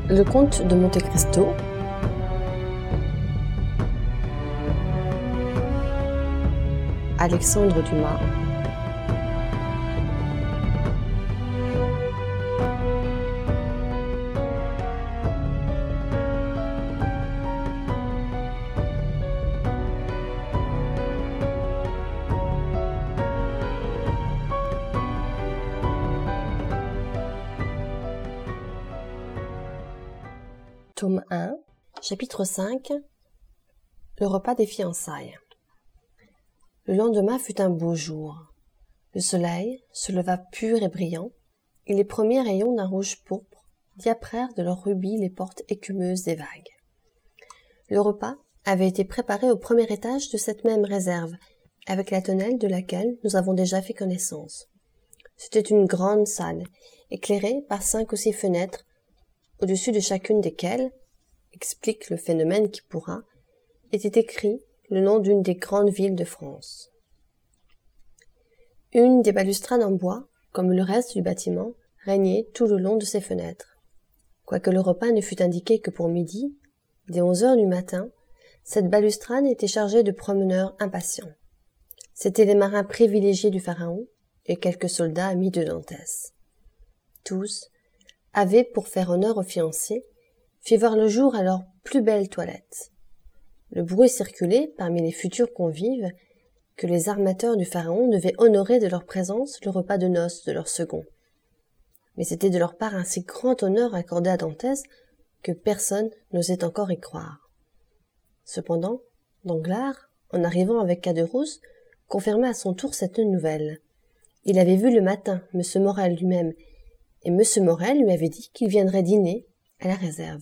Le comte de Monte Cristo, Alexandre Dumas, Tome 1, chapitre 5, le repas des fiançailles. Le lendemain fut un beau jour. Le soleil se leva pur et brillant, et les premiers rayons d'un rouge pourpre diaprèrent de leur rubis les portes écumeuses des vagues. Le repas avait été préparé au premier étage de cette même réserve, avec la tonnelle de laquelle nous avons déjà fait connaissance. C'était une grande salle, éclairée par 5 ou 6 fenêtres, au-dessus de chacune desquelles, explique le phénomène qui pourra, était écrit le nom d'une des grandes villes de France. Une des balustrades en bois, comme le reste du bâtiment, régnait tout le long de ces fenêtres. Quoique le repas ne fût indiqué que pour midi, dès 11 heures du matin, cette balustrade était chargée de promeneurs impatients. C'étaient les marins privilégiés du Pharaon et quelques soldats amis de Dantès. Tous avaient, pour faire honneur aux fiancés, fait voir le jour à leur plus belle toilette. Le bruit circulait parmi les futurs convives que les armateurs du Pharaon devaient honorer de leur présence le repas de noces de leur second. Mais c'était de leur part un si grand honneur accordé à Dantès que personne n'osait encore y croire. Cependant, Danglars, en arrivant avec Caderousse, confirma à son tour cette nouvelle. Il avait vu le matin M. Morel lui-même, et M. Morel lui avait dit qu'il viendrait dîner à la réserve.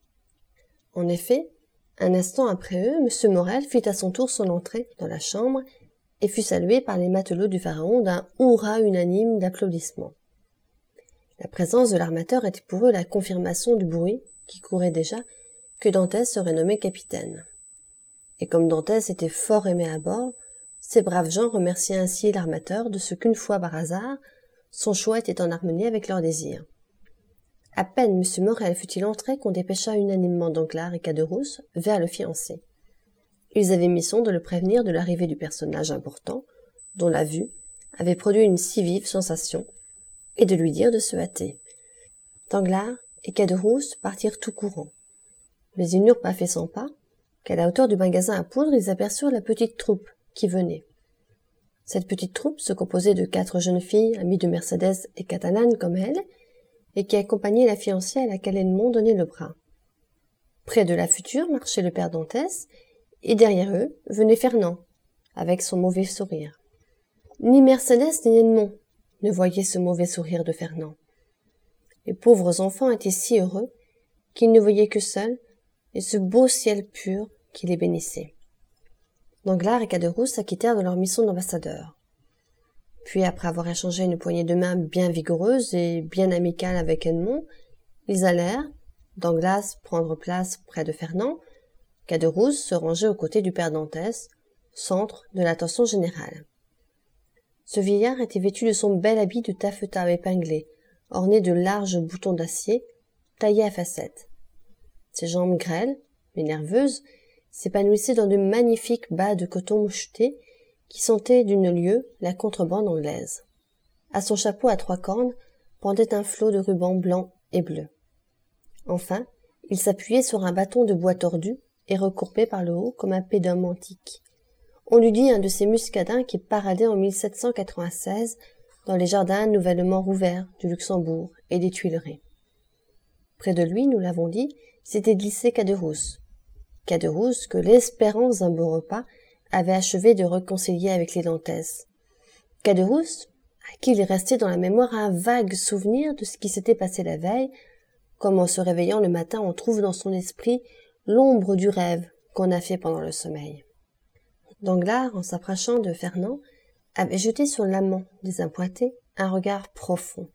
En effet, un instant après eux, M. Morel fit à son tour son entrée dans la chambre et fut salué par les matelots du Pharaon d'un hurrah unanime d'applaudissements. La présence de l'armateur était pour eux la confirmation du bruit, qui courait déjà, que Dantès serait nommé capitaine. Et comme Dantès était fort aimé à bord, ces braves gens remerciaient ainsi l'armateur de ce qu'une fois par hasard, son choix était en harmonie avec leurs désirs. À peine M. Morel fut-il entré qu'on dépêcha unanimement Danglars et Caderousse vers le fiancé. Ils avaient mission de le prévenir de l'arrivée du personnage important, dont la vue avait produit une si vive sensation, et de lui dire de se hâter. Danglars et Caderousse partirent tout courant. Mais ils n'eurent pas fait 100 pas, qu'à la hauteur du magasin à poudre, ils aperçurent la petite troupe qui venait. Cette petite troupe se composait de 4 jeunes filles, amies de Mercédès et Catalane comme elle, et qui accompagnaient la fiancée à laquelle Edmond donnait le bras. Près de la future marchait le père Dantès, et derrière eux venait Fernand, avec son mauvais sourire. Ni Mercédès ni Edmond ne voyaient ce mauvais sourire de Fernand. Les pauvres enfants étaient si heureux qu'ils ne voyaient que seuls et ce beau ciel pur qui les bénissait. Danglars et Caderousse s'acquittèrent de leur mission d'ambassadeurs. Puis, après avoir échangé une poignée de main bien vigoureuse et bien amicale avec Edmond, ils allèrent, Danglars prendre place près de Fernand, Caderousse se ranger aux côtés du père Dantès, centre de l'attention générale. Ce vieillard était vêtu de son bel habit de taffetas épinglé, orné de larges boutons d'acier, taillés à facettes. Ses jambes grêles, mais nerveuses, s'épanouissaient dans de magnifiques bas de coton mouchetés qui sentaient d'une lieue la contrebande anglaise. À son chapeau à 3 cornes pendait un flot de rubans blancs et bleus. Enfin, il s'appuyait sur un bâton de bois tordu et recourbé par le haut comme un pédum antique. On eût dit un de ces muscadins qui paradaient en 1796 dans les jardins nouvellement rouverts du Luxembourg et des Tuileries. Près de lui, nous l'avons dit, s'était glissé Caderousse. Caderousse que l'espérance d'un beau repas avait achevé de réconcilier avec les Dantès. Caderousse, à qui il restait dans la mémoire un vague souvenir de ce qui s'était passé la veille, comme en se réveillant le matin on trouve dans son esprit l'ombre du rêve qu'on a fait pendant le sommeil. Danglars, en s'approchant de Fernand, avait jeté sur l'amant désappointé un regard profond.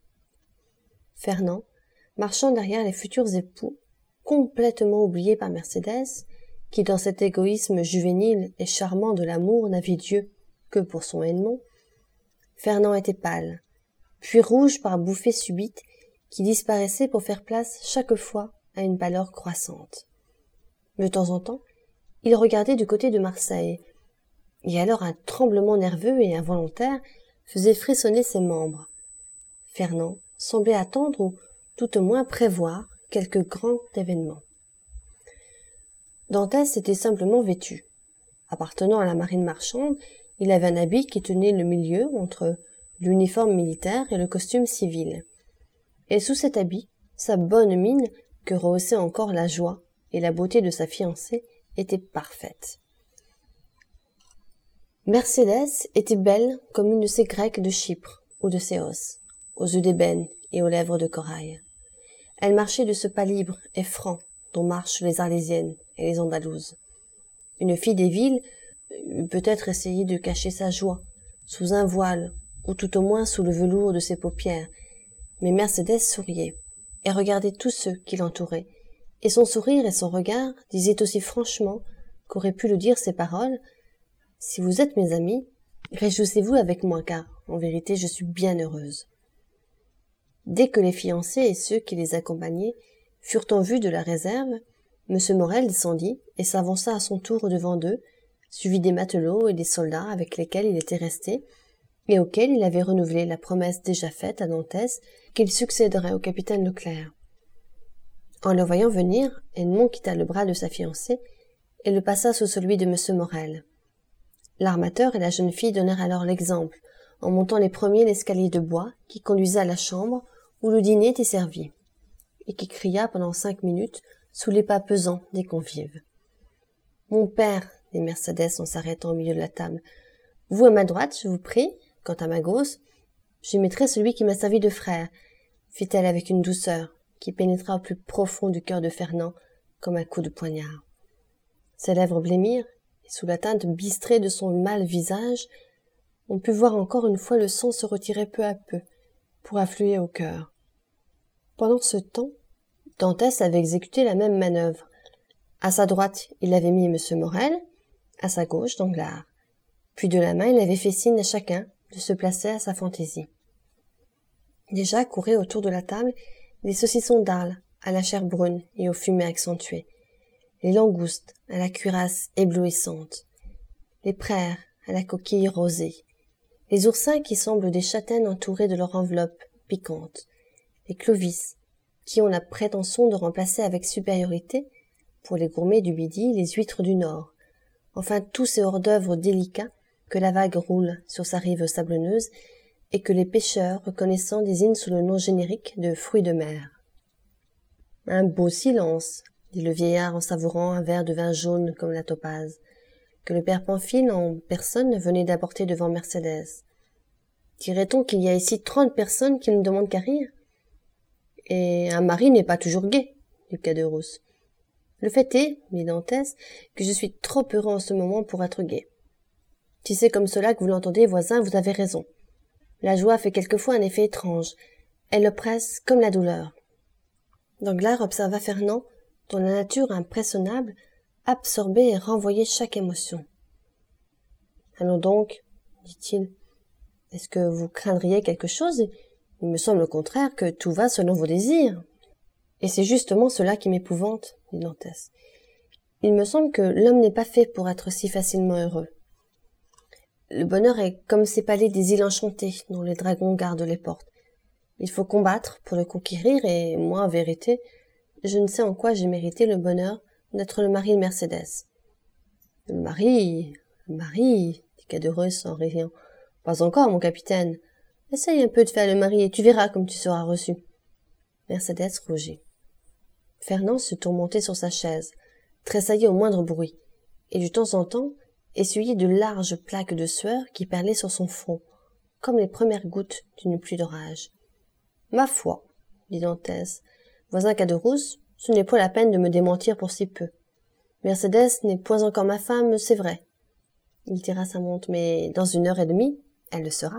Fernand, marchant derrière les futurs époux, complètement oubliés par Mercédès, qui dans cet égoïsme juvénile et charmant de l'amour n'avait Dieu que pour son Edmond, Fernand était pâle, puis rouge par bouffées subites qui disparaissaient pour faire place chaque fois à une pâleur croissante. De temps en temps, il regardait du côté de Marseille, et alors un tremblement nerveux et involontaire faisait frissonner ses membres. Fernand semblait attendre ou tout au moins prévoir quelque grand événement. Dantès était simplement vêtu. Appartenant à la marine marchande, il avait un habit qui tenait le milieu entre l'uniforme militaire et le costume civil. Et sous cet habit, sa bonne mine, que rehaussait encore la joie et la beauté de sa fiancée, était parfaite. Mercédès était belle comme une de ces Grecques de Chypre ou de Céos, aux yeux d'ébène et aux lèvres de corail. Elle marchait de ce pas libre et franc dont marchent les Arlésiennes et les Andalouses. Une fille des villes eût peut-être essayé de cacher sa joie sous un voile ou tout au moins sous le velours de ses paupières, mais Mercédès souriait et regardait tous ceux qui l'entouraient, et son sourire et son regard disaient aussi franchement qu'auraient pu le dire ses paroles: « Si vous êtes mes amis, réjouissez-vous avec moi, car, en vérité, je suis bien heureuse. » Dès que les fiancés et ceux qui les accompagnaient furent en vue de la réserve, M. Morel descendit et s'avança à son tour devant d'eux, suivi des matelots et des soldats avec lesquels il était resté, et auxquels il avait renouvelé la promesse déjà faite à Dantès qu'il succéderait au capitaine Leclerc. En le voyant venir, Edmond quitta le bras de sa fiancée et le passa sous celui de M. Morel. L'armateur et la jeune fille donnèrent alors l'exemple, en montant les premiers l'escalier de bois qui conduisait à la chambre où le dîner était servi, et qui cria pendant 5 minutes sous les pas pesants des convives. « Mon père, dit Mercédès en s'arrêtant au milieu de la table, vous à ma droite, je vous prie, quant à ma gauche, j'y mettrai celui qui m'a servi de frère, fit-elle avec une douceur qui pénétra au plus profond du cœur de Fernand comme un coup de poignard. Ses lèvres blêmirent, et sous la teinte bistrée de son mâle visage, on put voir encore une fois le sang se retirer peu à peu, pour affluer au cœur. Pendant ce temps, Dantès avait exécuté la même manœuvre. À sa droite, il avait mis M. Morel, à sa gauche, Danglars. Puis de la main, il avait fait signe à chacun de se placer à sa fantaisie. Déjà couraient autour de la table des saucissons d'Arles à la chair brune et aux fumées accentuées, les langoustes à la cuirasse éblouissante, les praires à la coquille rosée, les oursins qui semblent des châtaignes entourées de leur enveloppe piquante, les clovis qui ont la prétention de remplacer avec supériorité, pour les gourmets du midi, les huîtres du nord, enfin tous ces hors-d'œuvre délicats que la vague roule sur sa rive sablonneuse et que les pêcheurs reconnaissants désignent sous le nom générique de fruits de mer. « Un beau silence, dit le vieillard en savourant un verre de vin jaune comme la topaze, que le père Pamphile en personne venait d'apporter devant Mercédès. Dirait-on qu'il y a ici 30 personnes qui ne demandent qu'à rire? Et un mari n'est pas toujours gai, dit Caderousse. Le fait est, dit Dantès, que je suis trop heureux en ce moment pour être gai. Si c'est comme cela que vous l'entendez, voisin, vous avez raison. La joie fait quelquefois un effet étrange. Elle oppresse comme la douleur. Danglars observa Fernand, dont la nature impressionnable absorbait et renvoyait chaque émotion. « Allons donc, dit-il. Est-ce que vous craindriez quelque chose? Il me semble au contraire que tout va selon vos désirs. » « Et c'est justement cela qui m'épouvante, dit Dantès. Il me semble que l'homme n'est pas fait pour être si facilement heureux. Le bonheur est comme ces palais des îles enchantées dont les dragons gardent les portes. Il faut combattre pour le conquérir, et moi, en vérité, je ne sais en quoi j'ai mérité le bonheur d'être le mari de Mercédès. « Le mari, dit Caderousse en riant. « Pas encore, mon capitaine. Essaye un peu de faire le mari, et tu verras comme tu seras reçu. » Mercédès rougit. Fernand se tourmentait sur sa chaise, tressaillait au moindre bruit, et de temps en temps essuyait de larges plaques de sueur qui perlaient sur son front, comme les premières gouttes d'une pluie d'orage. « Ma foi, dit Dantès, voisin Caderousse, ce n'est pas la peine de me démentir pour si peu. Mercédès n'est point encore ma femme, c'est vrai. » Il tira sa montre, mais dans 1h30, elle le sera.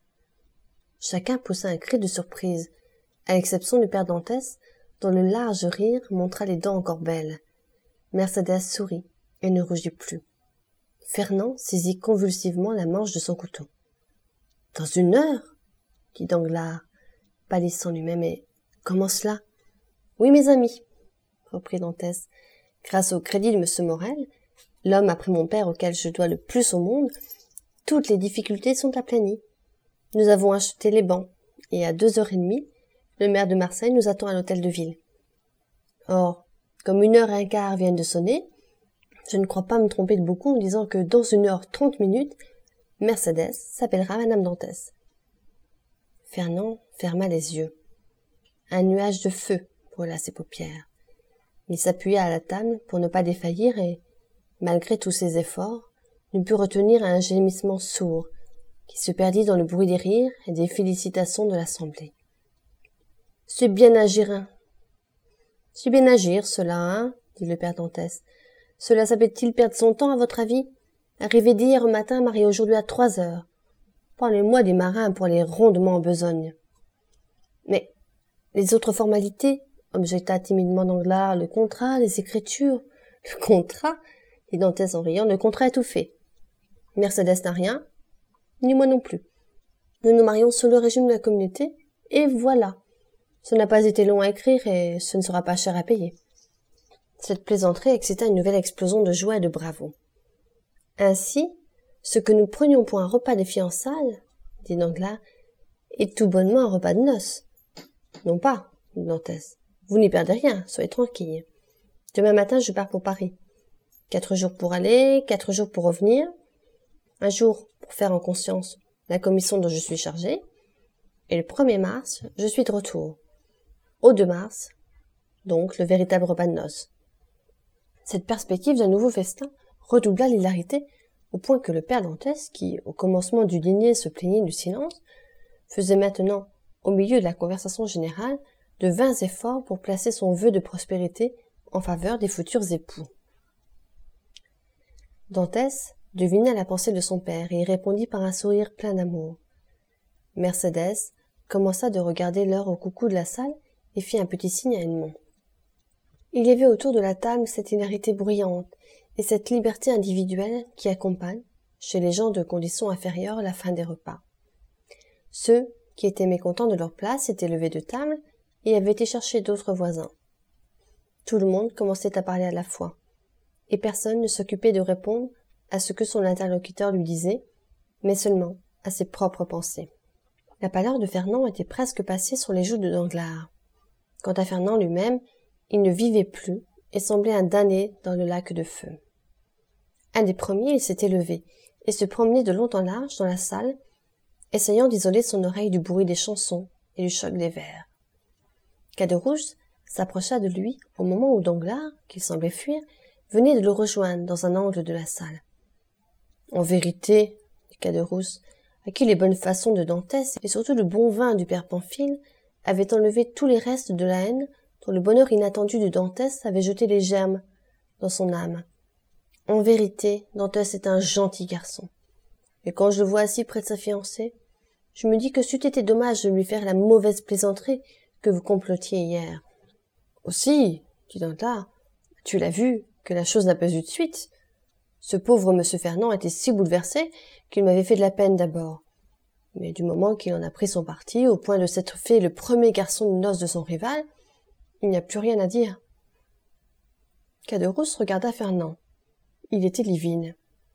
Chacun poussa un cri de surprise, à l'exception du père Dantès, dont le large rire montra les dents encore belles. Mercédès sourit et ne rougit plus. Fernand saisit convulsivement la manche de son couteau. « Dans 1 heure, dit Danglars, pâlissant lui-même, et comment cela? Oui, mes amis, reprit Dantès. Grâce au crédit de M. Morel, l'homme après mon père auquel je dois le plus au monde, toutes les difficultés sont aplanies. Nous avons acheté les bancs, et à 2h30, le maire de Marseille nous attend à l'hôtel de ville. Or, comme 1h15 viennent de sonner, je ne crois pas me tromper de beaucoup en disant que dans 1h30, Mercédès s'appellera Madame Dantès. Fernand ferma les yeux. Un nuage de feu brûla ses paupières. Il s'appuya à la table pour ne pas défaillir et, malgré tous ses efforts, ne put retenir un gémissement sourd qui se perdit dans le bruit des rires et des félicitations de l'assemblée. « C'est bien agir, hein. C'est bien agir, cela, hein, dit le père Dantès. Cela s'appelle-t-il perdre son temps, à votre avis? Arrivé d'hier au matin, marié aujourd'hui à 3h. Parlez-moi des marins pour les rondements en besogne. Mais les autres formalités, objecta timidement Danglars, le contrat, les écritures. Le contrat, dit Dantès en riant, le contrat est tout fait. Mercédès n'a rien, ni moi non plus. Nous nous marions sous le régime de la communauté, et voilà. Ce n'a pas été long à écrire et ce ne sera pas cher à payer. Cette plaisanterie excita une nouvelle explosion de joie et de bravoure. Ainsi, ce que nous prenions pour un repas de fiançailles, dit Danglars, est tout bonnement un repas de noces. Non pas, dit Dantès. Vous n'y perdez rien, soyez tranquille. Demain matin, je pars pour Paris. 4 jours pour aller, 4 jours pour revenir, 1 jour pour faire en conscience la commission dont je suis chargé, et le 1er mars, je suis de retour. Au 2 mars, donc le véritable repas de noces. Cette perspective d'un nouveau festin redoubla l'hilarité au point que le père Dantès, qui, au commencement du dîner, se plaignait du silence, faisait maintenant, au milieu de la conversation générale, de vains efforts pour placer son vœu de prospérité en faveur des futurs époux. Dantès devina la pensée de son père et y répondit par un sourire plein d'amour. Mercédès commença de regarder l'heure au coucou de la salle et fit un petit signe à Edmond. Il y avait autour de la table cette hilarité bruyante et cette liberté individuelle qui accompagnent, chez les gens de condition inférieure, la fin des repas. Ceux qui étaient mécontents de leur place étaient levés de table et avaient été chercher d'autres voisins. Tout le monde commençait à parler à la fois, et personne ne s'occupait de répondre à ce que son interlocuteur lui disait, mais seulement à ses propres pensées. La pâleur de Fernand était presque passée sur les joues de Danglars. Quant à Fernand lui-même, il ne vivait plus et semblait un damné dans le lac de feu. Un des premiers, il s'était levé et se promenait de long en large dans la salle, essayant d'isoler son oreille du bruit des chansons et du choc des verres. Caderousse s'approcha de lui au moment où Danglars, qui semblait fuir, venait de le rejoindre dans un angle de la salle. « En vérité, dit Caderousse, à qui les bonnes façons de Dantès et surtout le bon vin du père Pamphile avaient enlevé tous les restes de la haine dont le bonheur inattendu de Dantès avait jeté les germes dans son âme. En vérité, Dantès est un gentil garçon. Et quand je le vois assis près de sa fiancée, je me dis que c'eût été dommage de lui faire la mauvaise plaisanterie que vous complotiez hier. Aussi, dit Danglars, tu l'as vu, que la chose n'a pas eu de suite. Ce pauvre M. Fernand était si bouleversé qu'il m'avait fait de la peine d'abord. Mais du moment qu'il en a pris son parti, au point de s'être fait le premier garçon de noces de son rival, il n'y a plus rien à dire. Caderousse regarda Fernand. Il était livide.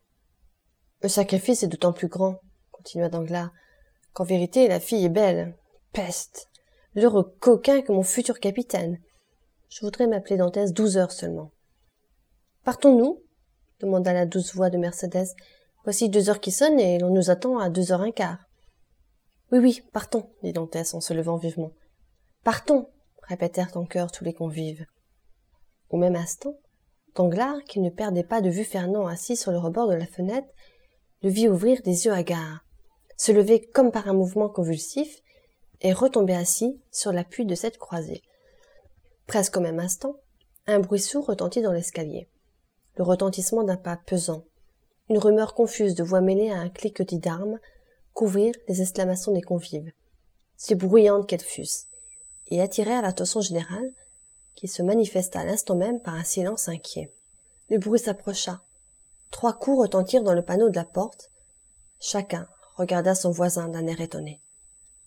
Le sacrifice est d'autant plus grand, continua Danglars, qu'en vérité la fille est belle. Peste! L'heureux coquin que mon futur capitaine. Je voudrais m'appeler Dantès 12 heures seulement. Partons-nous? Demanda la douce voix de Mercédès. Voici 2 heures qui sonnent et l'on nous attend à 2h15. Oui, oui, partons, dit Dantès en se levant vivement. Partons, répétèrent en chœur tous les convives. Au même instant, Danglars, qui ne perdait pas de vue Fernand assis sur le rebord de la fenêtre, le vit ouvrir des yeux hagards, se lever comme par un mouvement convulsif et retomber assis sur l'appui de cette croisée. Presque au même instant, un bruit sourd retentit dans l'escalier. Le retentissement d'un pas pesant, une rumeur confuse de voix mêlées à un cliquetis d'armes, couvrirent les exclamations des convives, si bruyantes qu'elles fussent, et attirèrent l'attention générale, qui se manifesta à l'instant même par un silence inquiet. Le bruit s'approcha. 3 coups retentirent dans le panneau de la porte. Chacun regarda son voisin d'un air étonné.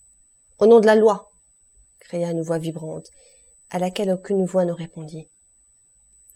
« Au nom de la loi !» cria une voix vibrante, à laquelle aucune voix ne répondit.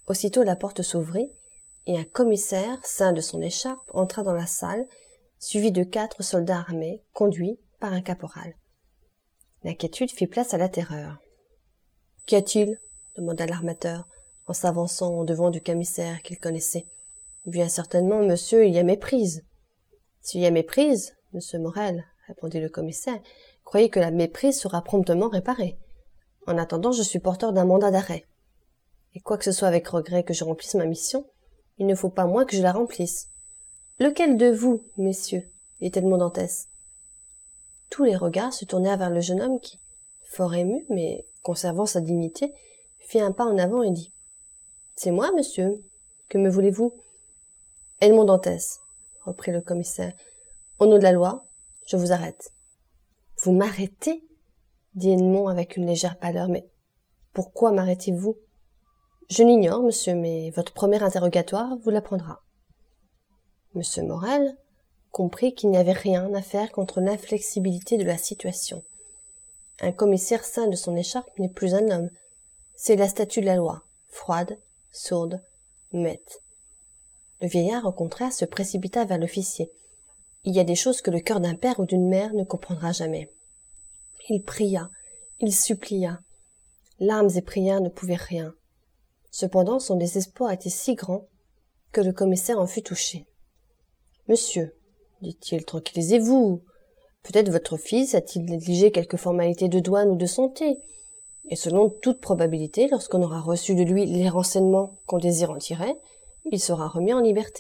Aussitôt la porte s'ouvrit, et un commissaire, ceint de son écharpe, entra dans la salle, suivi de 4 soldats armés, conduits par un caporal. L'inquiétude fit place à la terreur. « Qu'y a-t-il » demanda l'armateur, en s'avançant au devant du commissaire qu'il connaissait. « Bien certainement, monsieur, il y a méprise. »« S'il y a méprise, monsieur Morel, répondit le commissaire, croyez que la méprise sera promptement réparée. En attendant, je suis porteur d'un mandat d'arrêt. Et quoi que ce soit avec regret que je remplisse ma mission, il ne faut pas moins que je la remplisse. Lequel de vous, messieurs, dit Edmond Dantès. Tous les regards se tournèrent vers le jeune homme qui, fort ému, mais conservant sa dignité, fit un pas en avant et dit « C'est moi, monsieur. Que me voulez-vous » ?»« Edmond Dantès, reprit le commissaire. Au nom de la loi, je vous arrête. »« Vous m'arrêtez » dit Edmond avec une légère pâleur. « Mais pourquoi m'arrêtez-vous » ?»« Je l'ignore, monsieur, mais votre premier interrogatoire vous l'apprendra. » Monsieur Morel comprit qu'il n'y avait rien à faire contre l'inflexibilité de la situation. Un commissaire ceint de son écharpe n'est plus un homme. C'est la statue de la loi, froide, sourde, muette. Le vieillard, au contraire, se précipita vers l'officier. Il y a des choses que le cœur d'un père ou d'une mère ne comprendra jamais. Il pria, il supplia. Larmes et prières ne pouvaient rien. Cependant, son désespoir était si grand que le commissaire en fut touché. « Monsieur, dit-il, tranquillisez-vous. Peut-être votre fils a-t-il négligé quelques formalités de douane ou de santé, et selon toute probabilité, lorsqu'on aura reçu de lui les renseignements qu'on désire en tirer, il sera remis en liberté. »«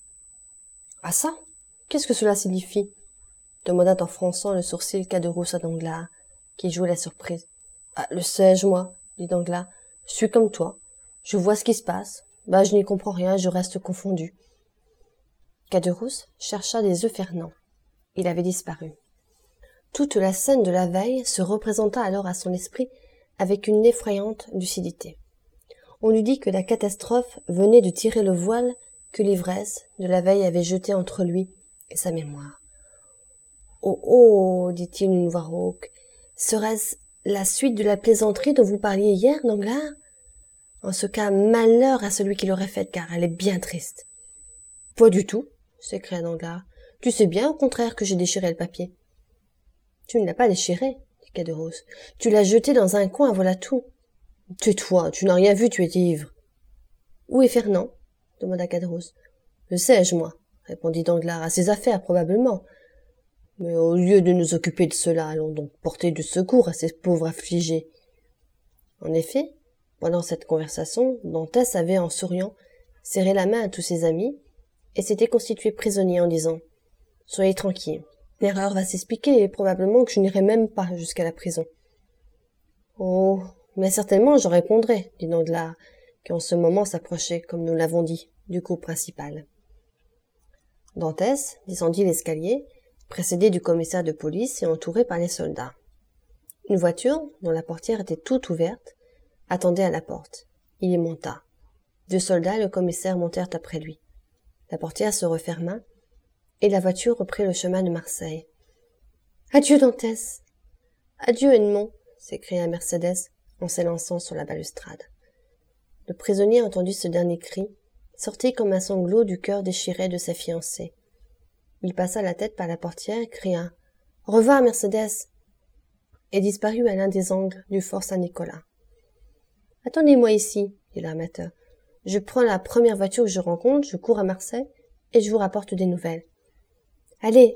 Ah ça, qu'est-ce que cela signifie ?» demanda en fronçant le sourcil Caderousse à Danglars, qui jouait la surprise. « Ah, le sais-je, moi, dit Danglars. Je suis comme toi. Je vois ce qui se passe. Je n'y comprends rien, je reste confondu. » Caderousse chercha des yeux Fernand. Il avait disparu. Toute la scène de la veille se représenta alors à son esprit avec une effrayante lucidité. On lui dit que la catastrophe venait de tirer le voile que l'ivresse de la veille avait jeté entre lui et sa mémoire. « Oh, oh, dit-il d'une voix rauque, serait-ce la suite de la plaisanterie dont vous parliez hier, Danglars ? En ce cas, malheur à celui qui l'aurait faite, car elle est bien triste. »« Pas du tout, s'écria Danglars. Tu sais bien, au contraire, que j'ai déchiré le papier. »« Tu ne l'as pas déchiré, dit Caderousse. Tu l'as jeté dans un coin, voilà tout. »« Tais-toi, tu n'as rien vu, tu étais ivre. »« Où est Fernand ?» demanda Caderousse. « Le sais-je, moi, répondit Danglars, à ses affaires, probablement. Mais au lieu de nous occuper de cela, allons donc porter du secours à ces pauvres affligés. » En effet, pendant cette conversation, Dantès avait, en souriant, serré la main à tous ses amis, et s'était constitué prisonnier en disant « Soyez tranquilles, l'erreur va s'expliquer et probablement que je n'irai même pas jusqu'à la prison. »« Oh, mais certainement j'en répondrai, dit Danglars, qui en ce moment s'approchait, comme nous l'avons dit, du coup principal. » Dantès descendit l'escalier, précédé du commissaire de police et entouré par les soldats. Une voiture, dont la portière était toute ouverte, attendait à la porte. Il y monta. 2 soldats et le commissaire montèrent après lui. La portière se referma, et la voiture reprit le chemin de Marseille. « Adieu, Dantès !»« Adieu, Edmond !» s'écria Mercédès en s'élançant sur la balustrade. Le prisonnier entendit ce dernier cri, sorti comme un sanglot du cœur déchiré de sa fiancée. Il passa la tête par la portière, cria « Au revoir, Mercédès !» et disparut à l'un des angles du fort Saint-Nicolas. « Attendez-moi ici, dit l'armateur. Je prends la première voiture que je rencontre, je cours à Marseille, et je vous rapporte des nouvelles. »« Allez !»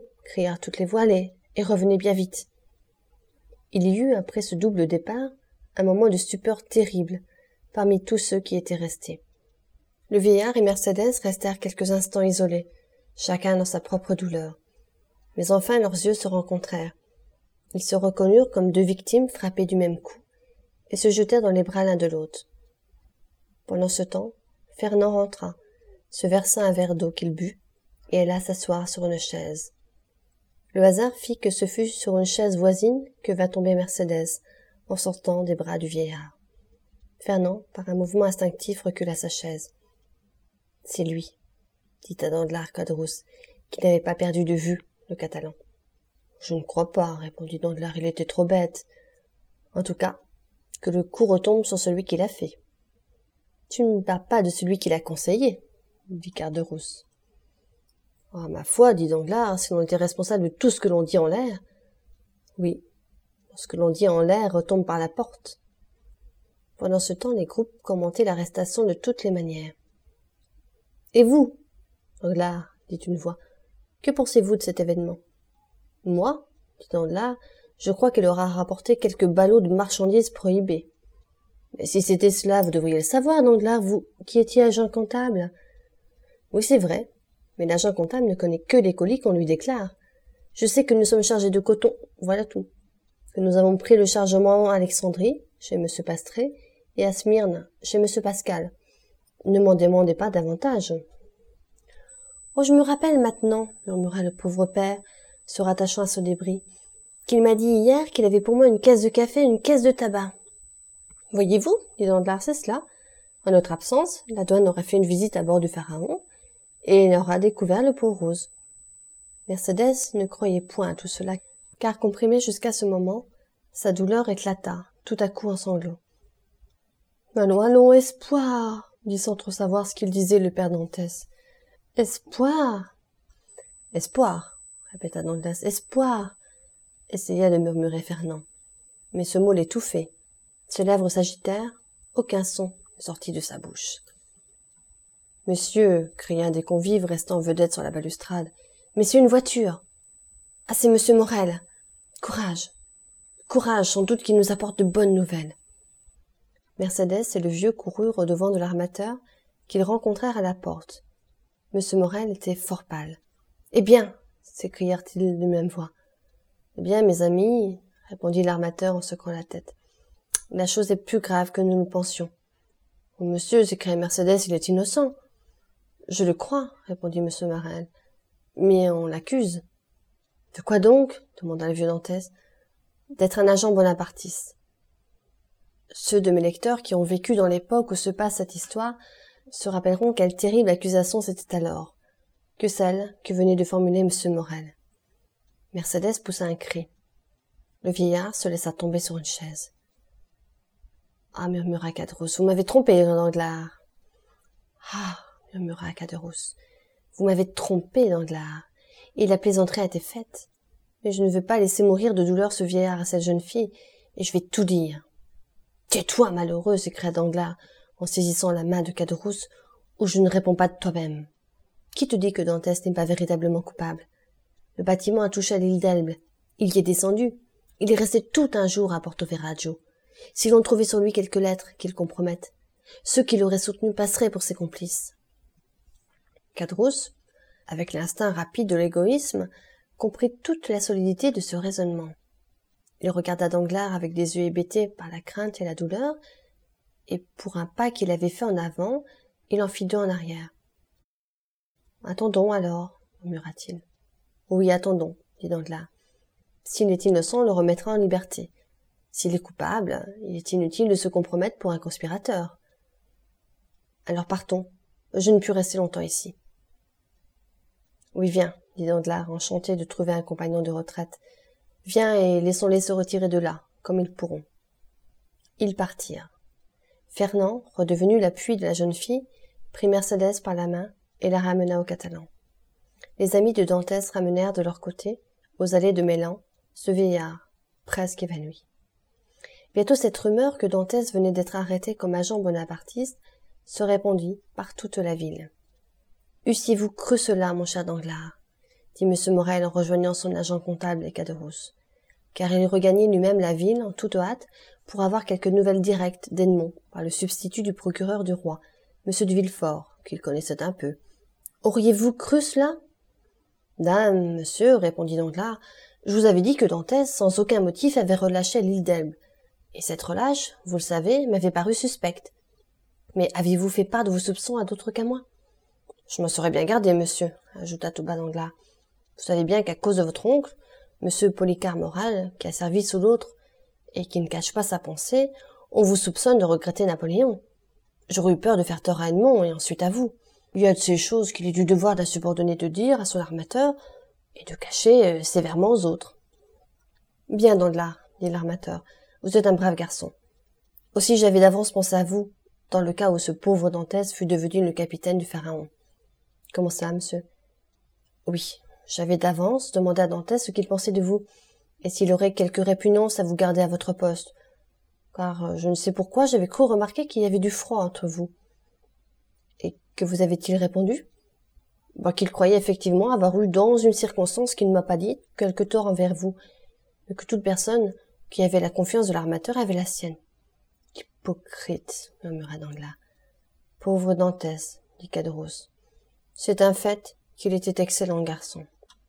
crièrent toutes les voix, « allez, et revenez bien vite. » Il y eut, après ce double départ, un moment de stupeur terrible parmi tous ceux qui étaient restés. Le vieillard et Mercédès restèrent quelques instants isolés, chacun dans sa propre douleur. Mais enfin leurs yeux se rencontrèrent. Ils se reconnurent comme 2 victimes frappées du même coup, et se jetèrent dans les bras l'un de l'autre. Pendant ce temps, Fernand rentra, se versa un verre d'eau qu'il but, et alla s'asseoir sur une chaise. Le hasard fit que ce fut sur une chaise voisine que va tomber Mercédès, en sortant des bras du vieillard. Fernand, par un mouvement instinctif, recula sa chaise. « C'est lui, » dit à Danglars Caderousse, qui n'avait pas perdu de vue le Catalan. « Je ne crois pas, » répondit Danglars, « il était trop bête. En tout cas, que le coup retombe sur celui qui l'a fait. » Tu ne parles pas de celui qui l'a conseillé, dit Carderousse. Ah, ma foi, dit Danglars, si l'on était responsable de tout ce que l'on dit en l'air. Oui, ce que l'on dit en l'air retombe par la porte. Pendant ce temps, les groupes commentaient l'arrestation de toutes les manières. Et vous, Danglars, dit une voix, que pensez-vous de cet événement? Moi, dit Danglars, je crois qu'il aura rapporté quelques ballots de marchandises prohibées. Mais si c'était cela, vous devriez le savoir, Danglars, vous qui étiez agent comptable. Oui, c'est vrai, mais l'agent comptable ne connaît que les colis qu'on lui déclare. Je sais que nous sommes chargés de coton, voilà tout. Que nous avons pris le chargement à Alexandrie, chez M. Pastré, et à Smyrne, chez M. Pascal. Ne m'en demandez pas davantage. Oh, je me rappelle maintenant, murmura le pauvre père, se rattachant à ce débris, qu'il m'a dit hier qu'il avait pour moi une caisse de café et une caisse de tabac. Voyez-vous, dit Danglars, c'est cela. En notre absence, la douane aurait fait une visite à bord du Pharaon, et il aura découvert le pot rose. Mercédès ne croyait point à tout cela, car comprimée jusqu'à ce moment, sa douleur éclata, tout à coup en sanglots. Allons, allons, espoir, dit sans trop savoir ce qu'il disait le père Dantès. Espoir. Espoir, répéta Danglars, espoir, essaya de murmurer Fernand. Mais ce mot l'étouffait. Ses lèvres s'agitèrent, aucun son ne sortit de sa bouche. Monsieur, cria un des convives restant vedette sur la balustrade, messieurs, une voiture. Ah, c'est monsieur Morel. Courage, courage, sans doute qu'il nous apporte de bonnes nouvelles. Mercédès et le vieux coururent au-devant de l'armateur, qu'ils rencontrèrent à la porte. Monsieur Morel était fort pâle. Eh bien, s'écrièrent-ils d'une même voix. Eh bien, mes amis, répondit l'armateur en secouant la tête, la chose est plus grave que nous le pensions. Oh, monsieur, s'écria Mercédès, il est innocent. Je le crois, répondit monsieur Morel, mais on l'accuse. De quoi donc? Demanda le vieux Dantès. D'être un agent bonapartiste. Ceux de mes lecteurs qui ont vécu dans l'époque où se passe cette histoire se rappelleront quelle terrible accusation c'était alors, que celle que venait de formuler M. Morel. Mercédès poussa un cri. Le vieillard se laissa tomber sur une chaise. Ah, murmura Caderousse, vous m'avez trompé, Danglars. Ah, murmura Caderousse, vous m'avez trompé, Danglars, et la plaisanterie a été faite. Mais je ne veux pas laisser mourir de douleur ce vieillard à cette jeune fille, et je vais tout dire. Tais-toi, malheureux, s'écria Danglars, en saisissant la main de Caderousse, ou je ne réponds pas de toi-même. Qui te dit que Dantès n'est pas véritablement coupable? Le bâtiment a touché à l'île d'Elbe. Il y est descendu. Il est resté tout un jour à Porto Ferraggio. Si l'on trouvait sur lui quelques lettres qui le compromettent, ceux qui l'auraient soutenu passeraient pour ses complices. Caderousse, avec l'instinct rapide de l'égoïsme, comprit toute la solidité de ce raisonnement. Il regarda Danglars avec des yeux hébétés par la crainte et la douleur, et pour un pas qu'il avait fait en avant, il en fit deux en arrière. « Attendons alors, murmura-t-il. « Oui, attendons, dit Danglars. S'il est innocent, on le remettra en liberté. S'il est coupable, il est inutile de se compromettre pour un conspirateur. Alors partons, je ne puis rester longtemps ici. » « Oui, viens, dit Danglars, enchanté de trouver un compagnon de retraite. « Viens et laissons-les se retirer de là, comme ils pourront. » Ils partirent. Fernand, redevenu l'appui de la jeune fille, prit Mercédès par la main et la ramena aux Catalans. Les amis de Dantès ramenèrent de leur côté, aux allées de Mélan, ce vieillard, presque évanoui. Bientôt cette rumeur que Dantès venait d'être arrêté comme agent bonapartiste se répandit par toute la ville. « Eussiez-vous cru cela, mon cher Danglars ?» dit M. Morel en rejoignant son agent comptable et Caderousse, car il regagnait lui-même la ville en toute hâte pour avoir quelques nouvelles directes d'Edmond par le substitut du procureur du roi, M. de Villefort, qu'il connaissait un peu. « Auriez-vous cru cela ?»« Dame, monsieur, répondit Danglars, je vous avais dit que Dantès, sans aucun motif, avait relâché l'île d'Elbe. Et cette relâche, vous le savez, m'avait paru suspecte. Mais aviez-vous fait part de vos soupçons à d'autres qu'à moi ? Je m'en serais bien gardé, monsieur, ajouta tout bas Danglars. Vous savez bien qu'à cause de votre oncle, monsieur Polycar Morel, qui a servi sous l'autre et qui ne cache pas sa pensée, on vous soupçonne de regretter Napoléon. J'aurais eu peur de faire tort à Edmond et ensuite à vous. Il y a de ces choses qu'il est du devoir d'un subordonné de dire à son armateur et de cacher sévèrement aux autres. Bien, Danglars, dit l'armateur, vous êtes un brave garçon. Aussi j'avais d'avance pensé à vous, dans le cas où ce pauvre Dantès fût devenu le capitaine du Pharaon. Comment ça, monsieur? Oui, j'avais d'avance demandé à Dantès ce qu'il pensait de vous, et s'il aurait quelque répugnance à vous garder à votre poste, car je ne sais pourquoi j'avais cru remarquer qu'il y avait du froid entre vous. Et que vous avait-il répondu? Qu'il croyait effectivement avoir eu dans une circonstance qu'il ne m'a pas dit quelque tort envers vous, mais que toute personne qui avait la confiance de l'armateur avait la sienne. Hypocrite, murmura Danglars. Pauvre Dantès, dit Caderousse. C'est un fait qu'il était excellent garçon.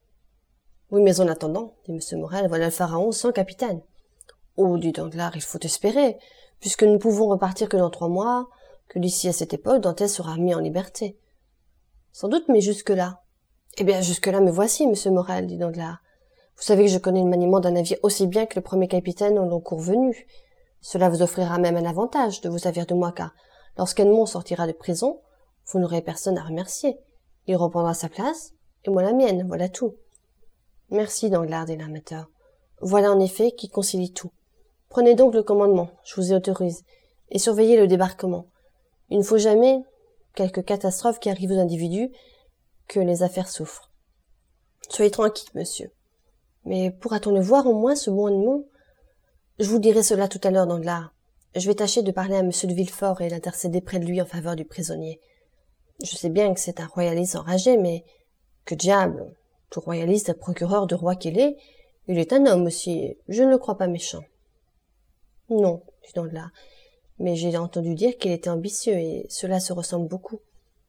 Oui, mais en attendant, dit M. Morel, voilà le Pharaon sans capitaine. Oh, dit Danglars, il faut espérer, puisque nous ne pouvons repartir que dans 3 mois, que d'ici à cette époque, Dantès sera mis en liberté. Sans doute, mais jusque-là. Eh bien, jusque-là, me voici, M. Morel, dit Danglars. Vous savez que je connais le maniement d'un navire aussi bien que le premier capitaine en long cours venu. Cela vous offrira même un avantage de vous servir de moi, car lorsqu'Edmond sortira de prison, vous n'aurez personne à remercier. Il reprendra sa place, et moi la mienne, voilà tout. Merci, Danglars, dit l'armateur. Voilà en effet qui concilie tout. Prenez donc le commandement, je vous y autorise, et surveillez le débarquement. Il ne faut jamais, quelque catastrophe qui arrive aux individus, que les affaires souffrent. Soyez tranquille, monsieur. Mais pourra-t-on le voir au moins, ce bon Edmond? Je vous dirai cela tout à l'heure, Danglars. Je vais tâcher de parler à M. de Villefort et d'intercéder près de lui en faveur du prisonnier. Je sais bien que c'est un royaliste enragé, mais que diable, tout royaliste et procureur de roi qu'il est, il est un homme aussi, je ne le crois pas méchant. Non, dit Danglars, mais j'ai entendu dire qu'il était ambitieux, et cela se ressemble beaucoup.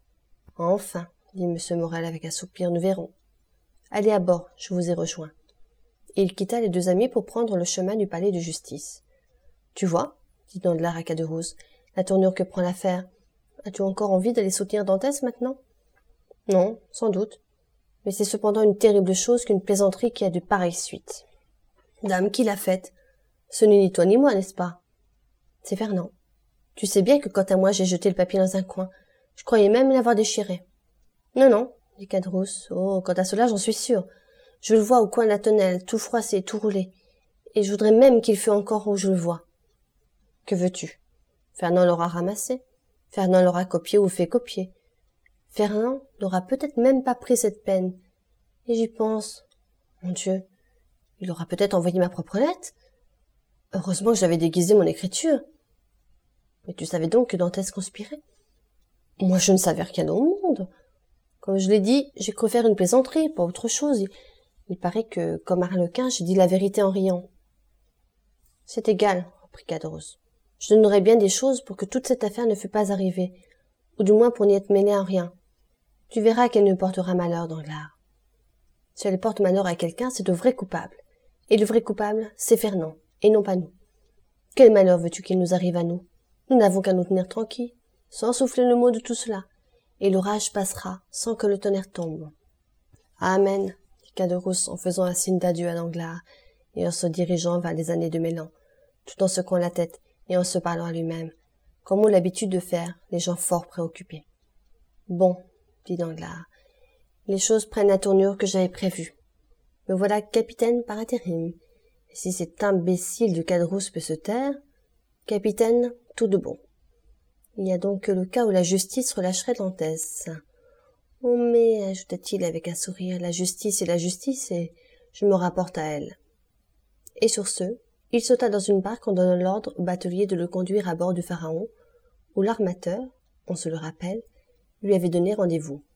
Enfin, dit M. Morel avec un soupir, nous verrons. Allez à bord, je vous ai rejoint. Et il quitta les 2 amis pour prendre le chemin du palais de justice. Tu vois, dit Danglars à Caderousse, la tournure que prend l'affaire. As-tu encore envie d'aller soutenir Dantès maintenant? Non, sans doute. Mais c'est cependant une terrible chose qu'une plaisanterie qui a de pareilles suites. Dame, qui l'a faite? Ce n'est ni toi ni moi, n'est-ce pas? C'est Fernand. Tu sais bien que quant à moi j'ai jeté le papier dans un coin. Je croyais même l'avoir déchiré. Non, non, dit Caderousse. Oh, quant à cela, j'en suis sûr. Je le vois au coin de la tonnelle, tout froissé, tout roulé. Et je voudrais même qu'il fût encore où je le vois. Que veux-tu? Fernand l'aura ramassé. Fernand l'aura copié ou fait copier. Fernand n'aura peut-être même pas pris cette peine. Et j'y pense. Mon Dieu, il aura peut-être envoyé ma propre lettre. Heureusement que j'avais déguisé mon écriture. Mais tu savais donc que Dantès conspirait? Moi, je ne savais rien au monde. Comme je l'ai dit, j'ai cru faire une plaisanterie, pas autre chose. Il paraît que, comme Arlequin, j'ai dit la vérité en riant. C'est égal, reprit Caderousse. Je donnerais bien des choses pour que toute cette affaire ne fût pas arrivée, ou du moins pour n'y être mêlée en rien. Tu verras qu'elle ne portera malheur, Danglars. Si elle porte malheur à quelqu'un, c'est au vrai coupable. Et le vrai coupable, c'est Fernand, et non pas nous. Quel malheur veux-tu qu'il nous arrive à nous? Nous n'avons qu'à nous tenir tranquilles, sans souffler le mot de tout cela, et l'orage passera sans que le tonnerre tombe. Amen, dit Caderousse en faisant un signe d'adieu à Danglars, et en se dirigeant vers les années de Mélan, tout en secouant la tête et en se parlant à lui-même, comme ont l'habitude de faire les gens fort préoccupés. Bon, dit Danglars, les choses prennent la tournure que j'avais prévue. Me voilà capitaine par intérim, et si cet imbécile de Caderousse peut se taire, capitaine tout de bon. Il n'y a donc que le cas où la justice relâcherait Dantès. Oh mais, ajouta-t-il avec un sourire, la justice est la justice, et je me rapporte à elle. Et sur ce, il sauta dans une barque en donnant l'ordre au batelier de le conduire à bord du Pharaon, où l'armateur, on se le rappelle, lui avait donné rendez-vous.